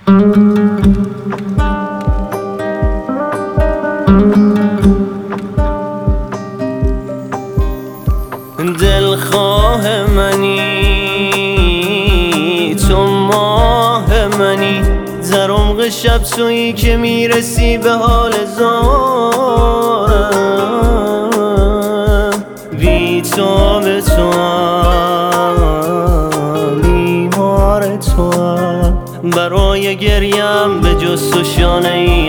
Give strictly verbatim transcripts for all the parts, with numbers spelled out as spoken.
دلخواه منی، تو ماه منی، در عمق شب تویی که میرسی به حال زارم. بی تو به توام، بیمار توام، برای گریم به جز تو شانه ای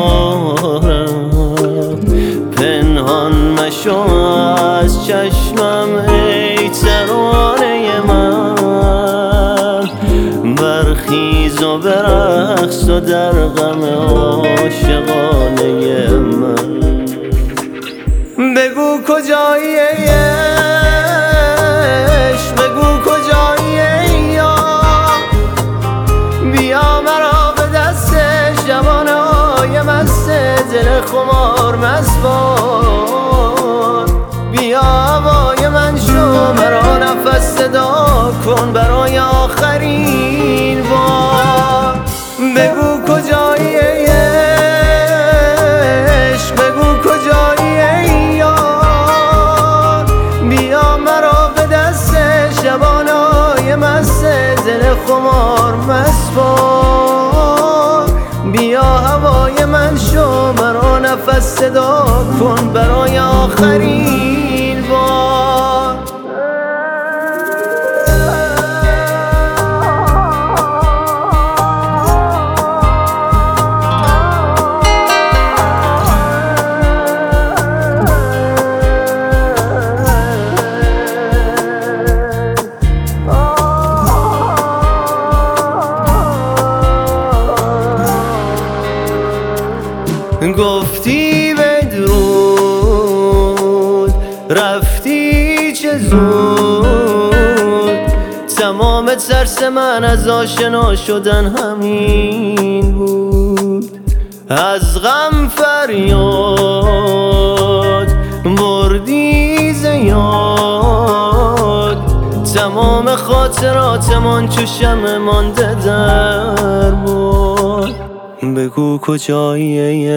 ندارم. پنهان مشو از چشمم ای ترانه من، برخیز و برقص و در غم عاشقانه من. بگو کجایی ای عشق، بگو کجایی ای یار، بیا مرا به دست شبانه های مست دل خمار مسوار. بیا هوای من شو، مرا نفس صدا کن برای آخرین بار. بگو کجایی ای عشق، بگو کجایی ای یار، بیا مرا به دست شبانه های مست دل خمار مسوار. بیا هوای من شو، مرا نفس صدا کن برای آخرین بار. گفتی بدرود، رفتی چه زود، تمام ترس من از آشنا شدن همین بود. از غم فریاد بردی ز یاد، تمام خاطراتمان چو شمع مانده در باد. بگو کجایی ای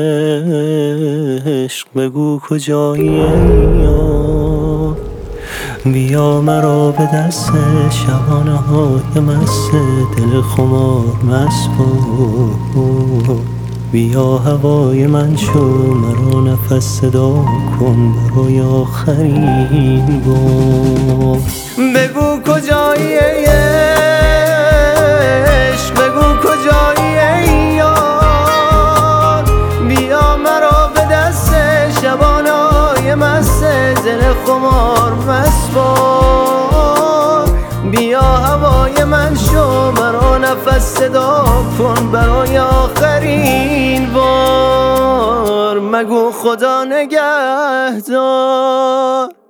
عشق، بگو کجایی ای یار، بیا مرا به دست شبانه های مست دل خمار مسوار. بیا هوای من شو، مرا نفس صدا کن برای آخرین بار. بگو کجایی ای عشق، بگو کجایی ای یار، بیا مرا به دست شبانه های مست دل خمار مسوار. بیا هوای من شو، مرا نفس صدا کن برای آخرین بار. مگو خدا نگهدار.